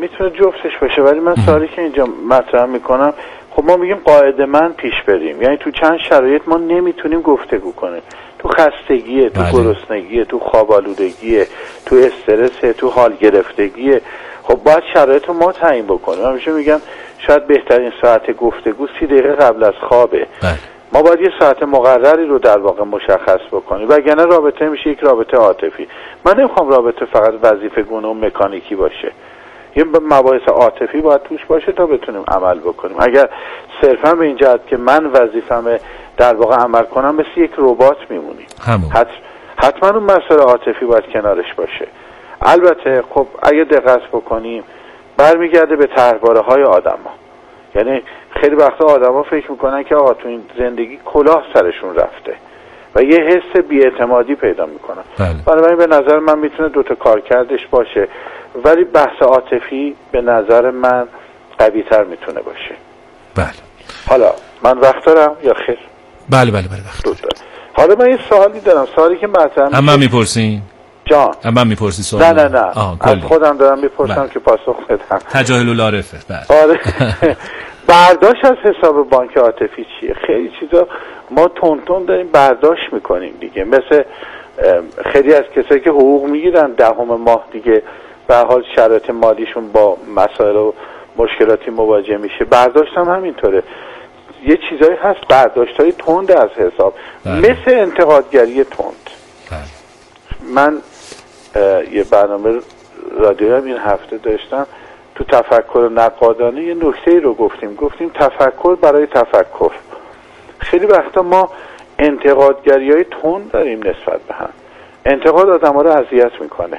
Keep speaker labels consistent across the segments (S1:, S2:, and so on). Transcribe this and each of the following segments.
S1: میتونه جفتش باشه، ولی من سوالی که اینجا مطرح میکنم، خب ما میگیم قاعده من پیش بریم، یعنی تو چند شرایط ما نمیتونیم گفتگو کنیم. تو خستگیه، تو گرسنگیه، تو خواب‌آلودگیه، تو استرسه، تو حال گرفتگیه. خب باید شرایط رو ما تعیین بکنیم. همیشه میگم شاید بهترین ساعت گفتگو 30 دقیقه قبل از خوابه. ما باید یه ساعت مقرری رو در واقع مشخص بکنیم، وگرنه رابطه میشه یک رابطه عاطفی. من نمیخوام رابطه فقط وظیفه گونه و مکانیکی باشه، یه مباحث عاطفی باید توش باشه تا بتونیم عمل بکنیم. اگر صرفا به این جهت که من وظیفه‌مه در واقع عمل کنم، مثل یک ربات میمونیم. حتما اون مسئله عاطفی باید کنارش باشه. البته خب اگه دقت بکنیم برمیگرده به طرحواره های آدما. یعنی خیلی وقتا آدما فکر میکنن که آقا تو این زندگی کلاه سرشون رفته و یه حس بی‌اعتمادی پیدا میکنن. بنابراین به نظر من میتونه دوتا کارکردش باشه، ولی بحث عاطفی به نظر من قوی تر میتونه باشه.
S2: بله.
S1: حالا من وقت دارم یا خیر؟
S2: بله وقت دارم.
S1: حالا من یه سوالی دارم، سوالی که مطرح میشه.
S2: من میپرسین؟
S1: جان.
S2: من میپرسی سوال؟
S1: نه از خودم دارم میپرسم که پاسخ بدم.
S2: تجاهل العارفه. بله.
S1: آره. برداشت از حساب بانک عاطفی چیه؟ خیلی چیزا ما تون داریم برداشت میکنیم دیگه، مثل خیلی از کسایی که حقوق میگیرن دهم ماه دیگه به حال شرایط مالیشون با مسائل و مشکلاتی مواجه میشه. برداشت هم همینطوره، یه چیزایی هست برداشت‌های تند از حساب. مثل انتقادگری تند. من یه برنامه رادیو هم این هفته داشتم، تو تفکر نقادانه یه نکته رو گفتیم تفکر برای تفکر. خیلی وقتا ما انتقادگری های تند داریم نسبت به هم. انتقاد آدم ها رو اذیت میکنه،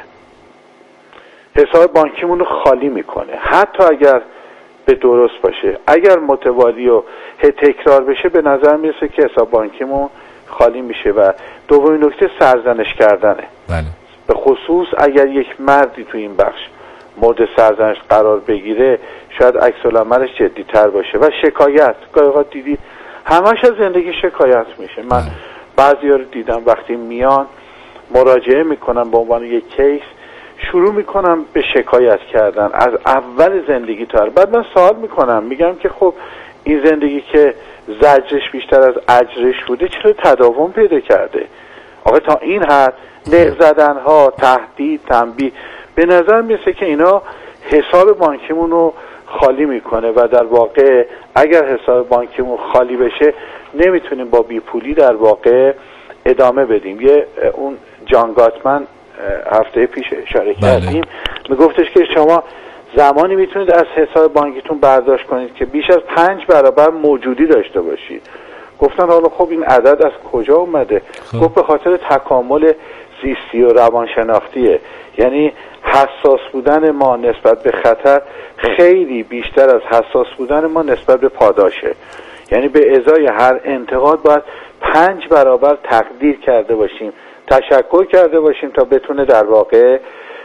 S1: حساب بانکیمون رو خالی میکنه، حتی اگر به درست باشه. اگر متوالی و تکرار بشه به نظر میرسه که حساب بانکیمون خالی میشه. و دومین نکته سرزنش کردنه.
S2: بله.
S1: به خصوص اگر یک مردی تو این بخش مورد سرزنش قرار بگیره شاید عکس العملش جدی تر باشه. و شکایت، گاهی اوقات دیدید همش از زندگی شکایت میشه. من بعضیا رو دیدم وقتی میان مراجعه میکنن به عنوان یک کیس، شروع میکنم به شکایت کردن از اول زندگی تا بعد. من سوال میکنم، میگم که خب این زندگی که زجرش بیشتر از اجرش بوده چرا تداوم پیدا کرده؟ آقا تا این حد نق زدن ها، تهدید، تنبیه، به نظر میرسه که اینا حساب بانکیمون رو خالی میکنه و در واقع اگر حساب بانکیمون خالی بشه نمیتونیم با بیپولی در واقع ادامه بدیم. یه اون جان گاتمن هفته پیش اشاره کردیم، میگفتش که شما زمانی میتونید از حساب بانکیتون برداشت کنید که بیش از 5 برابر موجودی داشته باشید. گفتن حالا خب این عدد از کجا اومده؟ گفت به خاطر تکامل زیستی و روانشناختیه. یعنی حساس بودن ما نسبت به خطر خیلی بیشتر از حساس بودن ما نسبت به پاداشه. یعنی به ازای هر انتقاد باید 5 برابر تقدیر کرده باشیم، تشکر کرده باشیم تا بتونه در واقع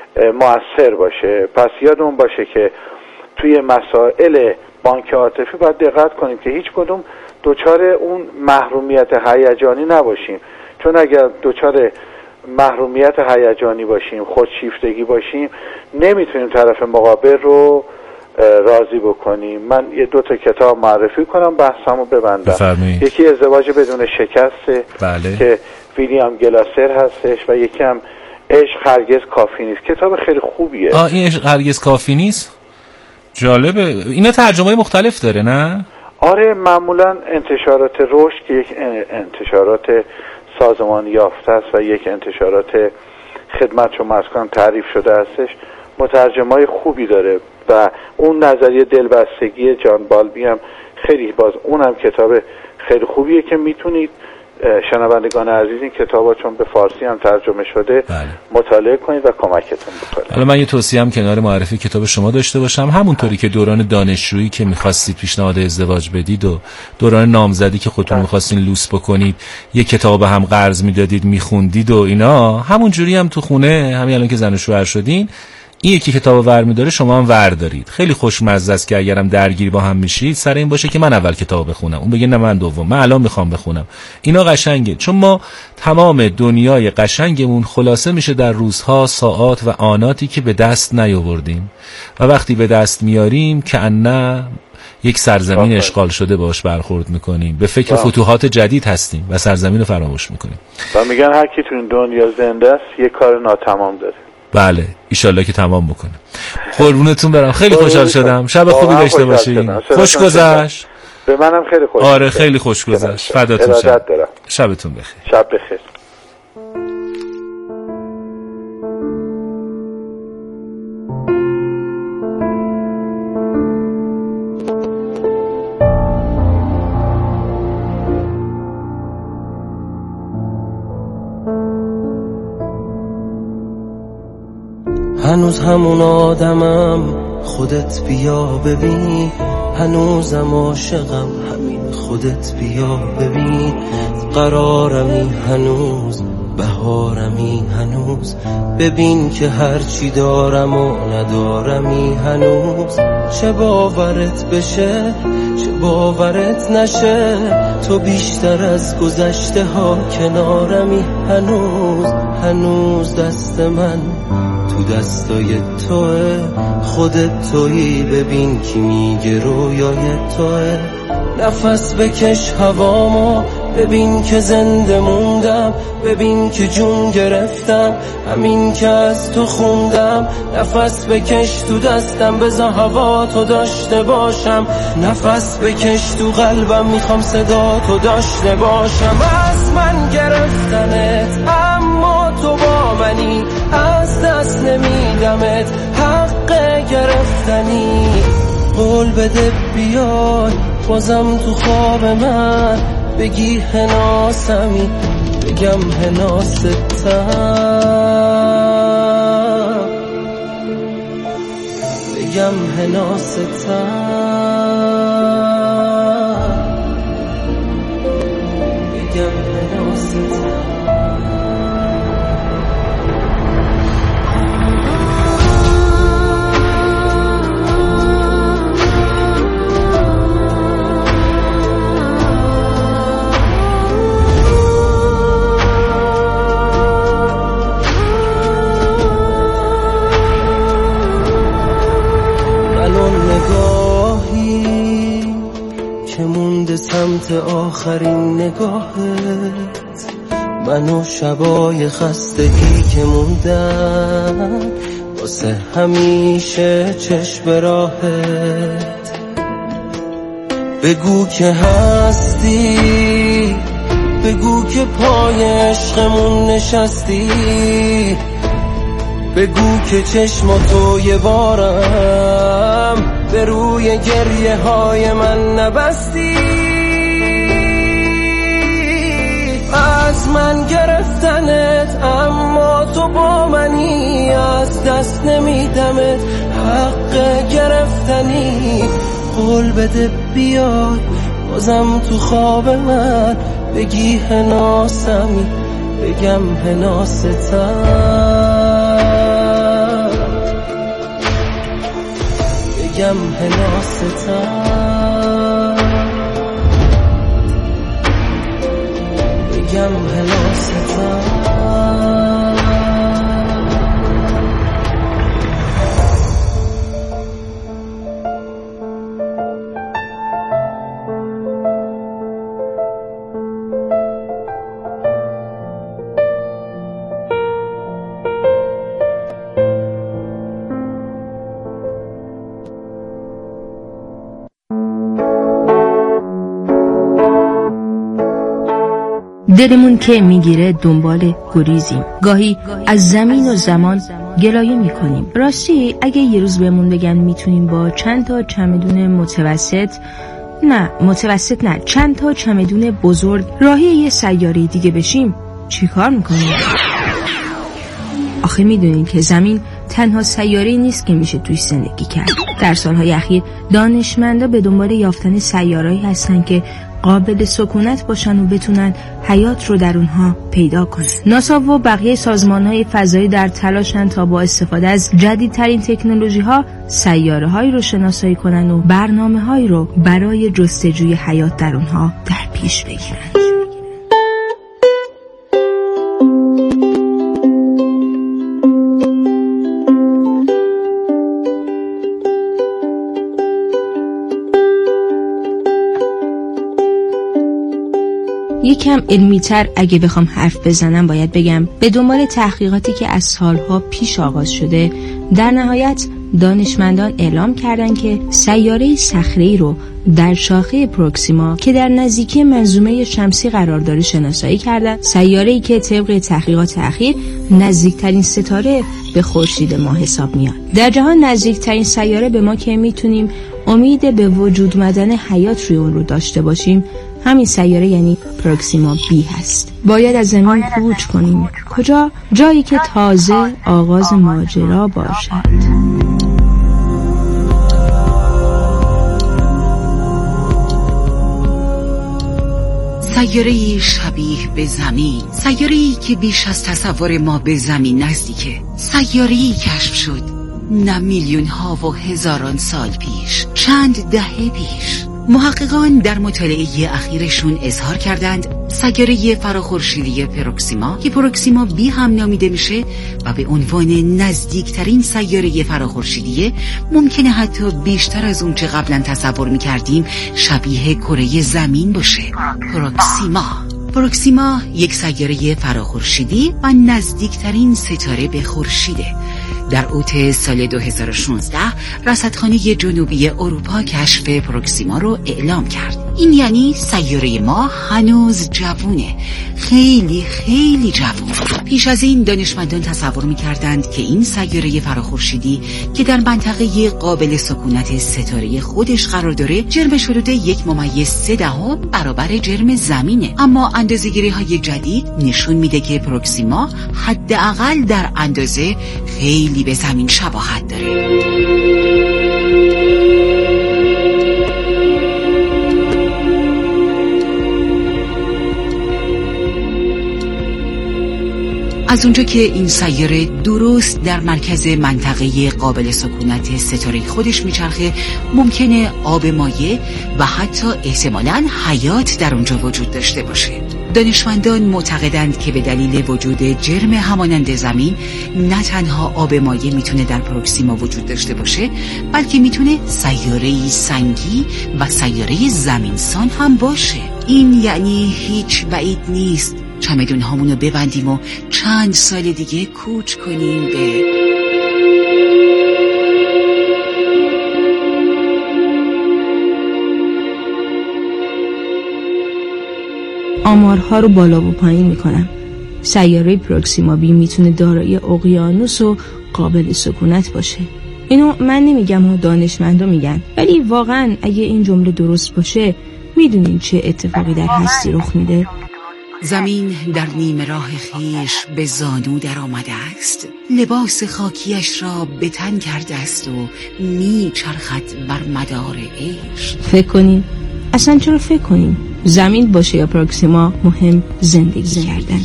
S1: مؤثر باشه. پس یادمون باشه که توی مسائل بانک عاطفی باید دقت کنیم که هیچ کدوم دوچار اون محرومیت هیجانی نباشیم، چون اگر دوچار محرومیت هیجانی باشیم، خودشیفتگی باشیم، نمیتونیم طرف مقابل رو راضی بکنیم. من یه 2 تا کتاب معرفی کنم بحثمو ببندم.
S2: بفرمایید.
S1: یکی ازدواج بدون شکست که ویلیام گلاسر هستش و یکی هم عشق هرگز کافی نیست. کتاب خیلی خوبیه.
S2: این عشق هرگز کافی نیست؟ جالبه. اینا ترجمه مختلف داره نه؟
S1: آره، معمولا انتشارات رشد که یک انتشارات سازمان یافته است و یک انتشارات خدمت شما مسکن تعریف شده هستش، مترجمای خوبی داره. و اون نظریه دلبستگی جان بالبی هم خیلی باز اونم کتاب خیلی خوبیه که میتونید شنوندگان عزیز این کتابا چون به فارسی هم ترجمه شده مطالعه کنید و کمکتون بکنه.
S2: حالا من یه توصیه هم کنار معرفی کتاب شما داشته باشم، همونطوری که دوران دانشجویی که می‌خواستید پیشنهاد ازدواج بدید و دوران نامزدی که خودتون می‌خواستین لوس بکنید یه کتاب هم قرض میدادید میخوندید و اینا، همون جوری هم تو خونه همین الان که زن و شوهر شدین این یکی کتابو ور می‌داره، شما هم ور دارید. خیلی خوشمزه است که اگرم درگیر با هم میشید سر این باشه که من اول کتاب بخونم، اون بگه نه من دوم، من الان میخوام بخونم. اینا قشنگه، چون ما تمام دنیای قشنگمون خلاصه میشه در روزها، ساعات و آناتی که به دست نیاوردیم و وقتی به دست میاریم که نه یک سرزمین اشغال شده باش برخورد میکنیم، به فکر فتوحات جدید هستیم و سرزمین رو فراموش میکنیم.
S1: و میگن هر کی تو این دنیا زنده است یه کار ناتمام داره. بله
S2: ایشالله که تمام بکنه. قربونتون برم، خیلی خوشحال شدم. شب خوبی داشته باشید. خوش گذشت.
S1: به منم خیلی خوش.
S2: آره خیلی خوش گذشت. فداتون شم. شبتون بخیر.
S1: شب بخیر.
S3: هنوز همون آدمم، خودت بیا ببین. هنوزم عاشقم، همین خودت بیا ببین. قرارمی هنوز، بهارمی هنوز. ببین که هرچی دارم و ندارمی هنوز. چه باورت بشه چه باورت نشه، تو بیشتر از گذشته ها کنارمی هنوز. هنوز دست من تو دستای توه، خودت تویی. ببین کی میگه رویای توه. نفس بکش هوامو، ببین که زنده موندم. ببین که جون گرفتم، همین که از تو خوندم. نفس بکش تو دستم، بذار هوا تو داشته باشم. نفس بکش تو قلبم، میخوام صدا تو داشته باشم. از من گرفتنت اما تو با منی، از دست نمیدمت، حق گرفتنی. قول بده بیای بازم تو خواب من، بگی هناسمی بگم هناستم، بگم هناستم، بگم هناستم. نگاهی که مونده سمت آخرین نگاهت، منو شبای خستگی که موندن واسه همیشه چشم راهت. بگو که هستی، بگو که پای عشقمون نشستی. بگو که چشماتو یه بارم به روی گریه های من نبستی. از من گرفتنت اما تو با منی، از دست نمیدمت، حق گرفتنی. قول بده بیای بازم تو خواب من، بگی هناسمی بگم هناستم، بگم هناستم، بگم هناستم.
S4: دلمون که میگیره دنبال گریزیم، گاهی از زمین و زمان گلایه میکنیم. راستی اگه یه روز بهمون بگن میتونیم با چند تا چمدون متوسط نه چند تا چمدون بزرگ راهی یه سیاره دیگه بشیم، چی کار میکنیم؟ آخه میدونین که زمین تنها سیاره‌ای نیست که میشه توی زندگی کرد. در سالهای اخیر دانشمندا به دنبال یافتن سیاره‌ای هستن که قابل سکونت باشن و بتونن حیات رو در اونها پیدا کنن. ناسا و بقیه سازمان‌های فضایی در تلاشن تا با استفاده از جدیدترین تکنولوژی‌ها سیاره‌هایی رو شناسایی کنن و برنامه‌هایی رو برای جستجوی حیات در اونها در پیش بگیرن. یکم علمی‌تر اگه بخوام حرف بزنم باید بگم به دنبال تحقیقاتی که از سالها پیش آغاز شده، در نهایت دانشمندان اعلام کردن که سیاره صخره‌ای رو در شاخه پروکسیما که در نزدیکی منظومه شمسی قرار داره شناسایی کردن. سیاره‌ای که طبق تحقیقات اخیر نزدیکترین ستاره به خورشید ما حساب میاد. در جهان نزدیکترین سیاره به ما که میتونیم امید به وجود آمدن حیات روی اون رو داشته باشیم همین سیاره یعنی پروکسیما بی هست. باید از زمین کوچ کنیم. کجا؟ جایی که تازه آغاز ماجرا باشد.
S5: سیاره‌ای شبیه به زمین، سیاره‌ای که بیش از تصور ما به زمین نزدیکه، سیاره‌ای کشف شد نه میلیون‌ها و هزاران سال پیش، چند دهه پیش. محققان در مطالعه اخیرشون اظهار کردند سیاره فراخورشیدی پروکسیما که پروکسیما بی هم نامیده میشه و به عنوان نزدیکترین سیاره فراخورشیدی ممکنه حتی بیشتر از اون چه قبلا تصور میکردیم شبیه کره زمین باشه. پروکسیما یک سیاره فراخورشیدی و نزدیکترین ستاره به خورشیده. در اوت سال 2016 رصدخانه جنوبی اروپا کشف پروکسیما رو اعلام کرد. این یعنی سیاره ما هنوز جوونه، خیلی خیلی جوون. پیش از این دانشمندان تصور می‌کردند که این سیاره فراخورشیدی که در منطقه قابل سکونت ستاره خودش قرار داره جرمش حدود 1.3 برابر جرم زمینه، اما اندازه‌گیری‌های جدید نشون میده که پروکسیما حداقل در اندازه خیلی به زمین شباهت داره. از اونجا که این سیاره درست در مرکز منطقه قابل سکونت ستاره خودش میچرخه، ممکنه آب مایع و حتی احتمالاً حیات در اونجا وجود داشته باشه. دانشمندان معتقدند که به دلیل وجود جرم همانند زمین نه تنها آب مایع میتونه در پروکسیما وجود داشته باشه، بلکه میتونه سیاره‌ای سنگی و سیاره زمینسان هم باشه. این یعنی هیچ بعید نیست چمدون هامونو ببندیم و چند سال دیگه کوچ کنیم به
S4: آمارها رو بالا و پایین میکنم. سیاره پروکسیما بی میتونه دارای اقیانوس و قابل سکونت باشه. اینو من نمیگم و دانشمندا میگن، ولی واقعا اگه این جمله درست باشه میدونین چه اتفاقی در هستی رخ میده؟
S5: زمین در نیمه راه خیش به زانو در آمده است، لباس خاکیش را به تن کرده است و میچرخد بر مدار عشق.
S4: فکر کنیم اصلا چرا فکر کنیم زمین باشه یا پروکسیما، مهم زندگی کردن.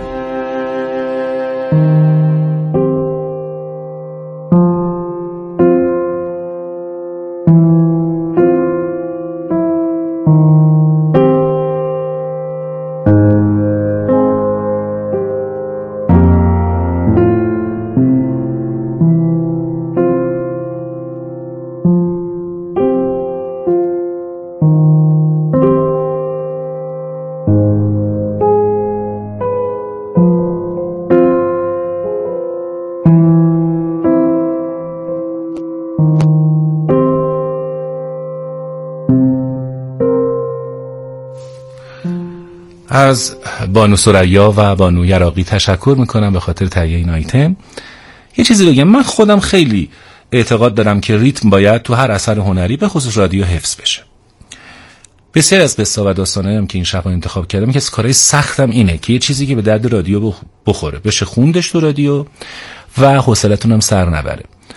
S2: از بانو ثریا و بانو یراقی تشکر میکنم به خاطر تهیه این آیتم. یه چیزی بگم، من خودم خیلی اعتقاد دارم که ریتم باید تو هر اثر هنری به خصوص رادیو حفظ بشه. بسیار از قصه و داستانایی هم که این شب انتخاب کردم که از کارهای سختم اینه که یه چیزی که به درد رادیو بخوره بشه خوندش تو رادیو و حوصلتون هم سر نبره.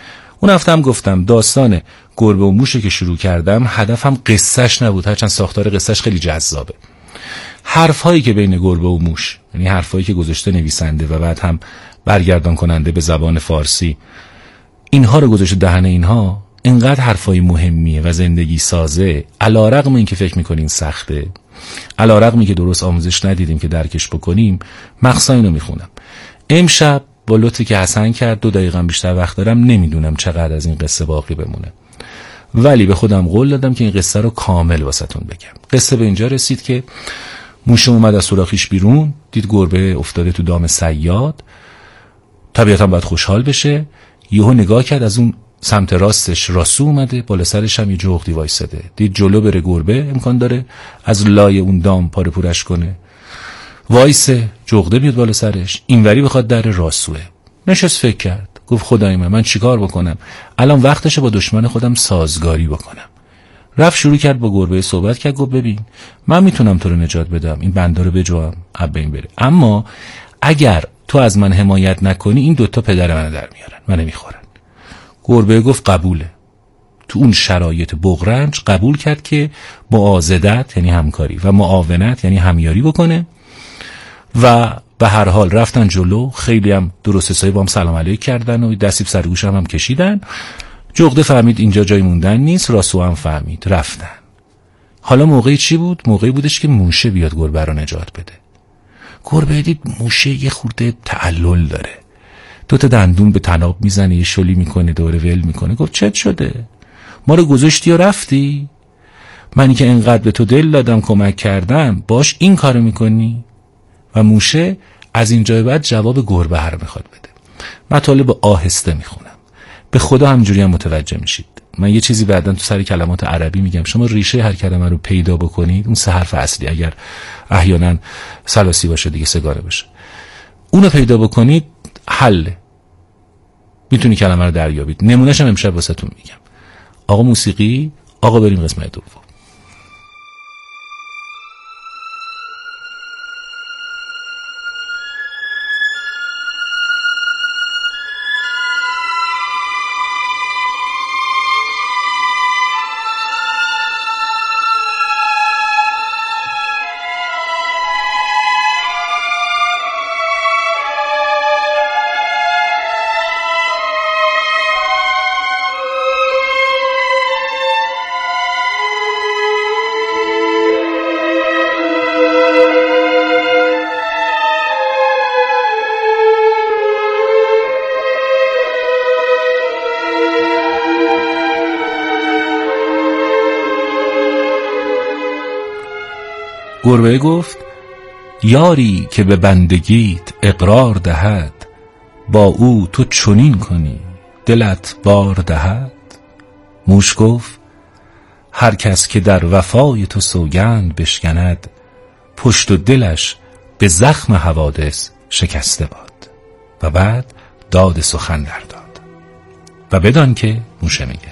S2: اون هفته هم گفتم داستان گربه و موشه که شروع کردم هدفم قصهش نبود، هرچند ساختار قصهش خیلی جذابه. حرفایی که بین گربه و موش، یعنی حرفایی که گذاشته نویسنده و بعد هم برگردان کننده به زبان فارسی، اینها رو گذاشته دهن اینها، اینقدر حرفای مهمیه و زندگی سازه، علی‌رغم این که فکر میکنین سخته، علی‌رغم این که درست آموزش ندیدیم که درکش بکنیم، مخصوصا اینو میخونم. امشب با لطفی که حسن کرد 2 دقیقه بیشتر وقت دارم، نمیدونم چقدر از این قصه باقی بمونه، ولی به خودم قول دادم که این قصه رو کامل واسهتون بگم. قصه به اینجا رسید که موشه اومد از سوراخیش بیرون، دید گربه افتاده تو دام صیاد، طبیعتا باید خوشحال بشه. یهو نگاه کرد، از اون سمت راستش راسو اومده، بالا سرش هم یه جغدی وایساده. دید جلو بره گربه امکان داره از لای اون دام پاره پورش کنه، وایسه جغده بیاد بالا سرش، اینوری بخواد در راسوه. نشست فکر کرد، گفت خدای من چیکار بکنم؟ الان وقتشه با دشمن خودم سازگاری بکنم. رفت شروع کرد با گربه صحبت کرد، گفت ببین من میتونم تو رو نجات بدم، این بنده رو بجوام اب این بره، اما اگر تو از من حمایت نکنی این 2 تا پدر منو در میارن، منو میخورن. گربه گفت قبوله. تو اون شرایط بغرنج قبول کرد که معاضدت یعنی همکاری و معاونت یعنی همیاری بکنه و به هر حال رفتن جلو. خیلی هم درست حسابی با هم سلام علیک کردن و دستی سر گوش هم کشیدن. جغده فهمید اینجا جای موندن نیست، راسو هم فهمید، رفتن. حالا موقعی چی بود؟ موقعی بودش که موشه بیاد گربه رو نجات بده. گربه دید موشه یه خورده تعلل داره، 2 تا دندون به تناب میزنه، یه شلی میکنه، دوره ول میکنه. گفت چت شده؟ ما رو گذاشتی و رفتی؟ منی که انقدر به تو دل دادم کمک کردم باش این کارو میکنی؟ و موشه از اینجا بعد جواب گربه رو میخواد بده. مطالب آهسته میخونم، به خدا همجوری هم متوجه میشید. من یه چیزی بعداً تو سر کلمات عربی میگم، شما ریشه هر کلمه رو پیدا بکنید، اون 3 حرف اصلی، اگر احیانا ثلاثی باشه دیگه سگانه باشه، اونو پیدا بکنید حل، میتونی کلمه رو دریابید. نمونهش هم امشب واسهتون میگم. آقا موسیقی، آقا بریم قسمت دوم. گربه گفت یاری که به بندگیت اقرار دهد، با او تو چنین کنی دلت بار دهد. موش گفت هر کس که در وفای تو سوگند بشکند، پشت و دلش به زخم حوادث شکسته باد. و بعد داد سخن در داد. و بدان که موشه میگه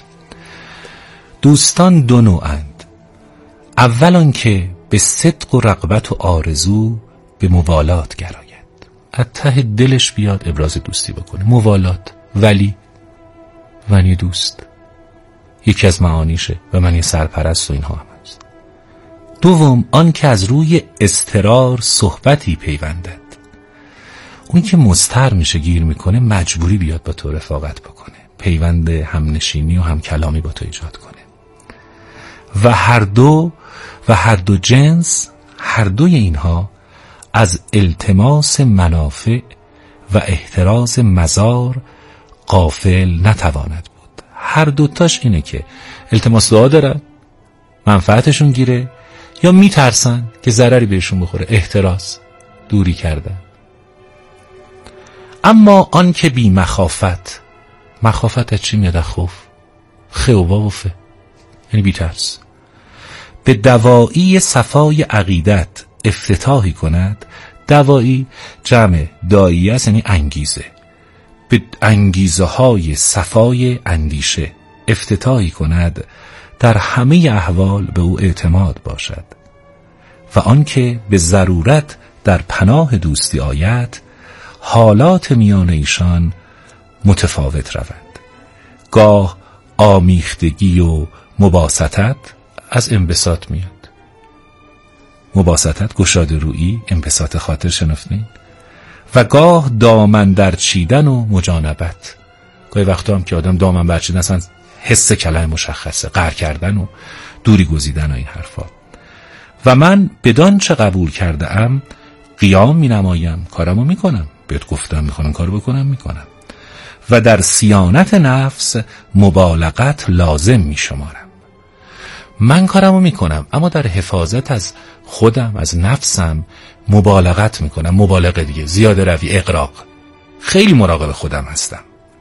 S2: دوستان 2 نوعند. اولان که به صدق و رغبت و آرزو به موالات گراید، از ته دلش بیاد ابراز دوستی بکنه. موالات، ولی دوست یکی از معانیشه و من یه سرپرست و اینها هم هست. دوم آن که از روی اضطرار صحبتی پیوندد، اون که مضطر میشه گیر میکنه مجبوری بیاد با تو رفاقت بکنه، پیوند همنشینی و هم کلامی با تو ایجاد کنه. و هر دو جنس، هر دوی اینها از التماس منافع و احتراز مضار غافل نتواند بود. هر دوتاش اینه که التماس دعا دارن، منفعتشون گیره، یا میترسن که ضرری بهشون بخوره، احتراز، دوری کردن. اما آن که بی مخافت از چی میاد؟ خوف، خوبا و فه، یعنی بی ترس، به دوایی صفای عقیدت افتتاحی کند. دوایی جمع داییه است، یعنی انگیزه. به انگیزه های صفای اندیشه افتتاحی کند، در همه احوال به او اعتماد باشد. و آنکه به ضرورت در پناه دوستی آید، حالات میان ایشان متفاوت روند. گاه آمیختگی و مباسطت از انبساط میاد. مباسطت گشاده رویی، انبساط خاطر شنفتین. و گاه دامن در چیدن و مجانبت. گاهی وقتا هم که آدم دامن برچیدن اصلا حس کلمه مشخصه، قهر کردن و دوری گزیدن و این حرفا. و من بدان چه قبول کرده ام قیام می نمایم، کارمو می کنم. بهت گفتم میخوام کارو بکنم، میکنم. و در صیانت نفس مبالغت لازم می شمارم. من کارمو میکنم اما در حفاظت از خودم، از نفسم مبالغت میکنم. مبالغه دیگه، زیاده روی، اغراق. خیلی مراقب خودم هستم.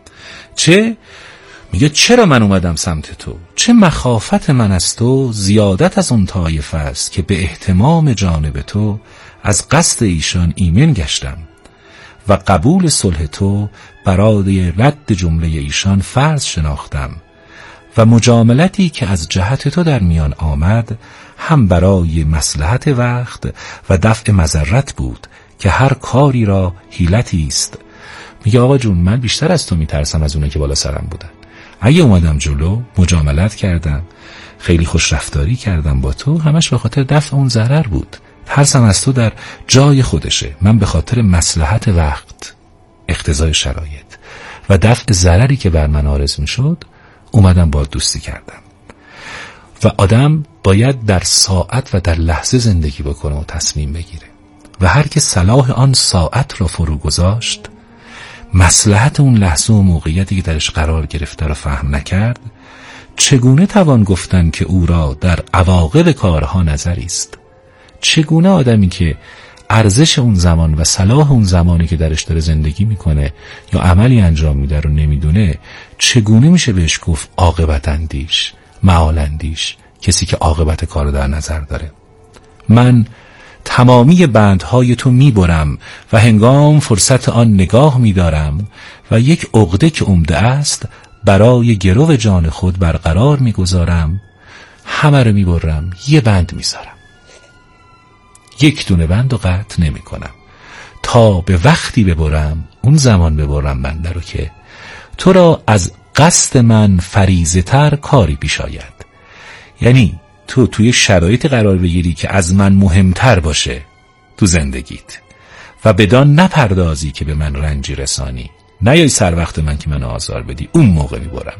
S2: میگه چرا من اومدم سمت تو؟ چه مخافت من از تو زیادت از اون طایفه است که به اهتمام جانب تو از قصد ایشان ایمن گشتم و قبول صلح تو برای رد جمله ایشان فرض شناختم و مجاملتی که از جهت تو در میان آمد هم برای مصلحت وقت و دفع مضرت بود که هر کاری را حیلتی است. میگه آقا جون من بیشتر از تو میترسم از اونه که بالا سرم بودن. اگه اومدم جلو مجاملت کردم، خیلی خوش رفتاری کردم با تو، همش به خاطر دفع اون ضرر بود. ترسم از تو در جای خودشه، من به خاطر مصلحت وقت، اقتضای شرایط و دفع ضرری که بر من عارض میشد اومدم با دوستی کردم. و آدم باید در ساعت و در لحظه زندگی بکنه و تصمیم بگیره و هر که صلاح آن ساعت را فرو گذاشت، مصلحت اون لحظه و موقعیتی که درش قرار گرفته را فهم نکرد، چگونه توان گفتن که او را در عواقب کارها نظری است؟ چگونه آدمی که ارزش اون زمان و صلاح اون زمانی که درش داره زندگی میکنه یا عملی انجام میده رو نمیدونه، چگونه میشه بهش گفت عاقبت اندیش، معال اندیش، کسی که عاقبت کار در نظر داره؟ من تمامی بندهای تو میبرم و هنگام فرصت آن نگاه میدارم و یک عقده که عمده است برای گرو جان خود برقرار میگذارم. همه رو میبرم، یه بند میذارم، یک دونه بند رو قطع نمی کنم تا به وقتی ببرم، اون زمان ببرم بنده رو که تو را از قصد من فریضه تر کاری پیش آید. یعنی تو توی شرایط قرار بگیری که از من مهمتر باشه تو زندگیت و بدان نپردازی که به من رنجی رسانی، نیای سر وقت من که من آزار بدی، اون موقع میبرم.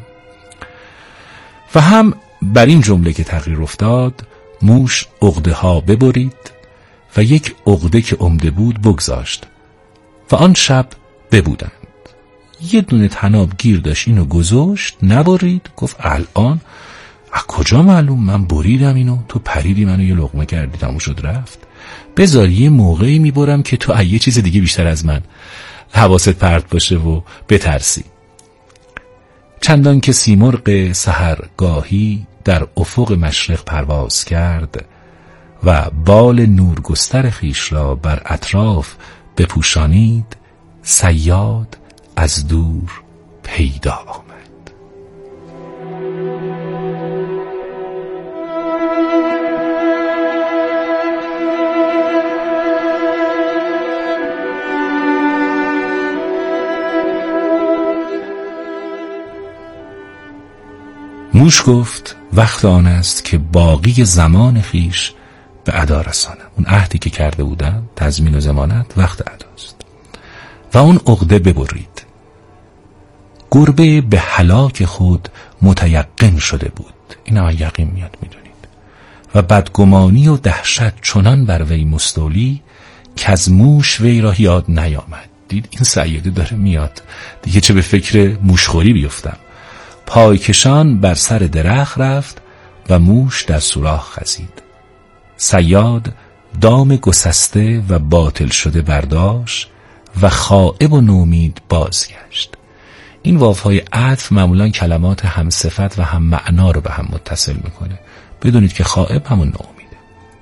S2: و هم بر این جمله که تغییر افتاد، موش عقده ها ببرید و یک عقده که عمده بود بگذاشت و آن شب ببودند. یه دونه طناب گیر داشت، اینو گذاشت، نبرید. گفت الان از کجا معلوم؟ من بریدم اینو، تو پریدی منو یه لقمه کردی، تموم شد رفت. بذار یه موقعی میبرم که تو یه چیز دیگه بیشتر از من حواست پرت باشه و بترسی. چندان که سیمرغ سحرگاهی در افق مشرق پرواز کرد و بال نورگستر خیش را بر اطراف بپوشانید، صیاد از دور پیدا آمد. موش گفت وقت آن است که باقی زمان خیش به ادا رسانم. اون عهدی که کرده بودم، تضمین و ضمانت، وقت اداست و اون عقده ببرید. گربه به هلاک خود متیقن شده بود، این هم یقین میاد میدونید، و بدگمانی و دهشت چنان بر وی مستولی که از موش وی را یاد نیامد. دید این صیاده داره میاد دیگه، چه به فکر موشخوری بیفتم. پایکشان بر سر درخت رفت و موش در سوراخ خزید. صیاد دام گسسته و باطل شده برداشت و خائب و نومید بازگشت. این واوهای عطف معمولا کلمات هم صفت و هم معنا رو به هم متصل میکنه. بدونید که خائب همون نومیده.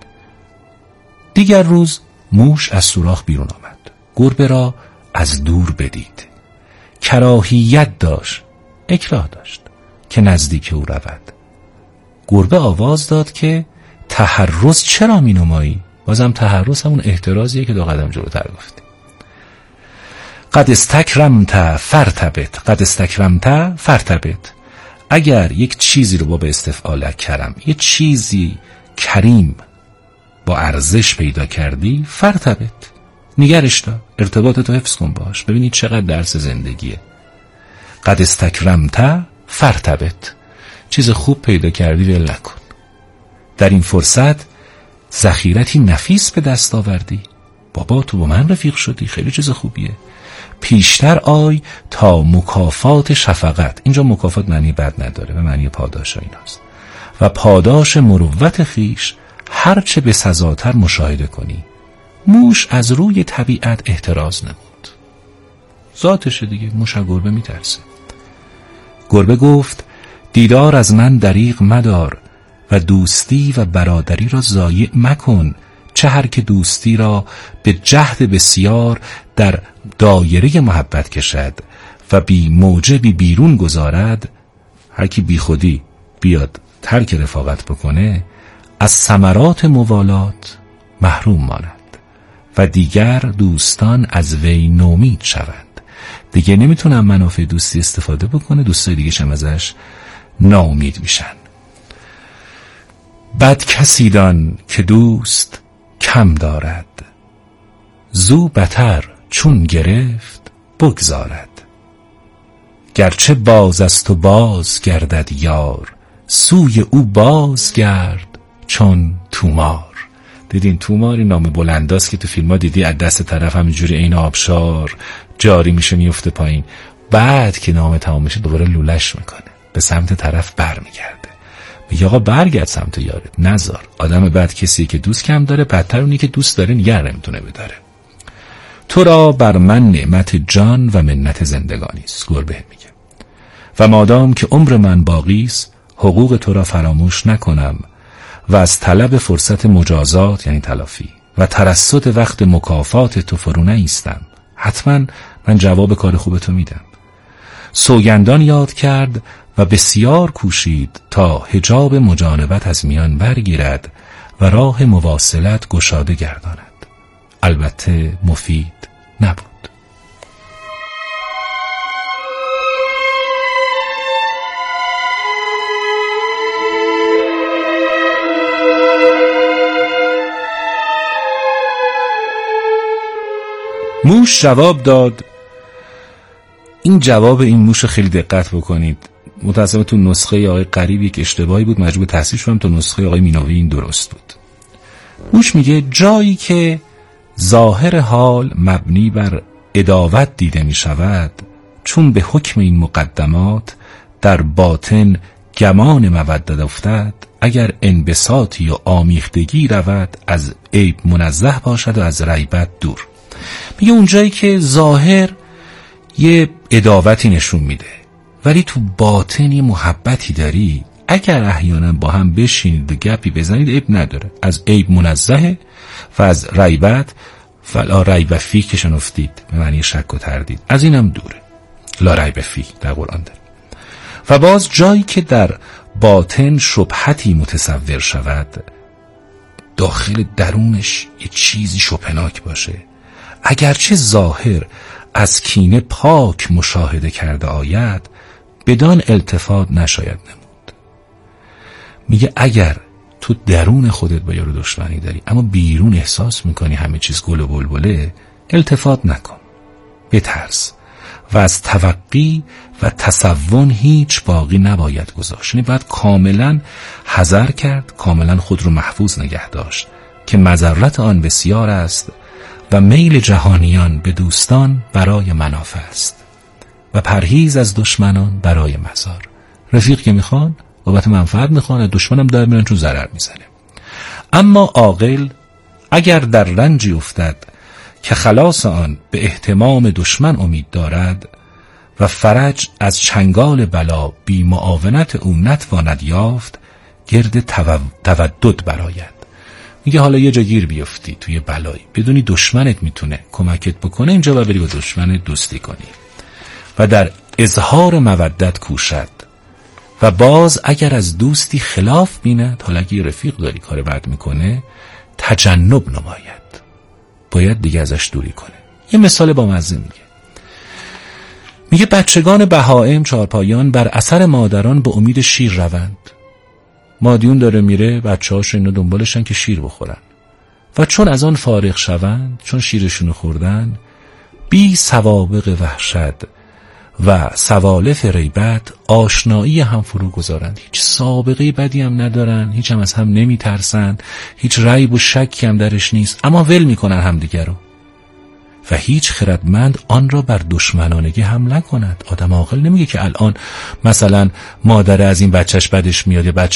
S2: دیگر روز موش از سوراخ بیرون آمد. گربه را از دور بدید. کراهیت داشت، اکراه داشت که نزدیک او رود. گربه آواز داد که تحرز چرا می نمایی؟ بازم تحرز همون احترازیه که 2 قدم جلوتر گفتی. قد استکرمت فرتبت، قد استکرمت فرتبت. اگر یک چیزی رو با استفعال کرم، یک چیزی کریم با ارزش پیدا کردی، فرتبت، نگرش دار، ارتباطتو حفظ کن باش. ببینید چقدر درس زندگیه. قد استکرمت فرتبت، چیز خوب پیدا کردی ول نکن. در این فرصت ذخیرتی نفیس به دست آوردی، بابا تو با من رفیق شدی، خیلی چیز خوبیه. پیشتر آی تا مکافات شفقت، اینجا مکافات معنی بد نداره، به معنی پاداش ایناست، و پاداش مروت خیش هرچه به سزاتر مشاهده کنی. موش از روی طبیعت احتراز نمود، ذاتشه دیگه، موش از گربه میترسه. گربه گفت دیدار از من دریغ مدار و دوستی و برادری را ضایع مکن، چه هر که دوستی را به جهد بسیار در دایره محبت کشد و بی موجبی بیرون گذارد، هر کی بی خودی بیاد ترک رفاقت بکنه، از ثمرات موالات محروم ماند و دیگر دوستان از وی نومید شوند. دیگه نمیتونم منافع دوستی استفاده بکنه، دوستای دیگه شم ازش ناامید میشن. بد کسی دان که دوست کم دارد، زو بتر چون گرفت بگذارد. گرچه باز است و باز گردد یار، سوی او باز گرد چون تومار. دیدین تومار این نام بلنداست که تو فیلم ها دیدی، از دست طرف همینجوری این آبشار جاری میشه میفته پایین، بعد که نام تمام میشه دوباره لولش میکنه، به سمت طرف برمیگرده، میگه آقا برگرد سمت یارت، نزار. آدم بد کسی که دوست کم داره، بدتر اونی که دوست داره نگه نمیتونه بداره. تو را بر من نعمت جان و منت زندگانی است، گربه میگه، و مادام که عمر من باقی است حقوق تو را فراموش نکنم و از طلب فرصت مجازات یعنی تلافی و ترصد وقت مکافات تو فرو نایستم. حتما من جواب کار خوب تو میدم. سوگندان یاد کرد و بسیار کوشید تا حجاب مجانبت از میان برگیرد و راه مواصلت گشاده گرداند. البته مفید نبود. موش جواب داد. این جواب این موش خیلی دقت بکنید. متأسفانه تو نسخه آقای قریب یک اشتباهی بود، مجبور تصحیح شدم، تا نسخه آقای مینوی این درست بود. موش میگه جایی که ظاهر حال مبنی بر عداوت دیده می شود، چون به حکم این مقدمات در باطن گمان مودت افتد، اگر انبساطی و آمیختگی رود از عیب منزه باشد و از ریبت دور. میگه اونجایی که ظاهر یه عداوتی نشون میده ولی تو باطن یه محبتی داری، اگر احیانا با هم بشینید و گپی بزنید عیب نداره، از عیب منزه و از ریبت فلا ریب فیه که شنفتید به معنی شک و تردید، از اینم دوره. لا ریب فیه در قرآن داره. و باز جایی که در باطن شبهتی متصور شود، داخل درونش یه چیزی شبهناک باشه، اگرچه ظاهر از کینه پاک مشاهده کرده آید، بدان التفات نشاید نمود. میگه اگر تو درون خودت با یارو دشمنی داری اما بیرون احساس میکنی همه چیز گل و بلبله، التفات نکن، بترس و از توقی و تصون هیچ باقی نباید گذاشت. یعنی باید کاملا حذر کرد، کاملا خود رو محفوظ نگه داشت که مضرت آن بسیار است و میل جهانیان به دوستان برای منافع است و پرهیز از دشمنان برای مضار. رفیق که میخوان بابت منفعت میخوان، دشمنم دار میرن چون ضرر میزنه. اما عاقل اگر در رنجی افتد که خلاص آن به اهتمام دشمن امید دارد و فرج از چنگال بلا بی معاونت او نتواند یافت، گرد تودد براید. میگه حالا یه جا گیر بیفتی توی بلایی، بدونی دشمنت میتونه کمکت بکنه، اینجا باید بری با دشمنت دوستی کنی و در اظهار مودت کوشد. و باز اگر از دوستی خلاف بیند، حالا اگه رفیق داری کار بد میکنه، تجنب نماید، باید دیگه ازش دوری کنه. یه مثال با مزه میگه، میگه بچگان بهائم چارپایان بر اثر مادران به امید شیر روند. مادیون داره میره، بچه‌هاش اینا دنبالشن که شیر بخورن و چون از آن فارغ شوند، چون شیرشونو خوردن، بی سوابق وحشت و سوالف ریبت آشنایی هم فرو گذارند. هیچ سابقه بدی هم ندارن، هیچ هم از هم نمی ترسن، هیچ ریب و شکی هم درش نیست، اما ول میکنن همدیگر رو و هیچ خردمند آن را بر دشمنانگی حمل نکند. آدم عاقل نمیگه که الان مثلا مادر از این بچهش بدش میاد یا بچه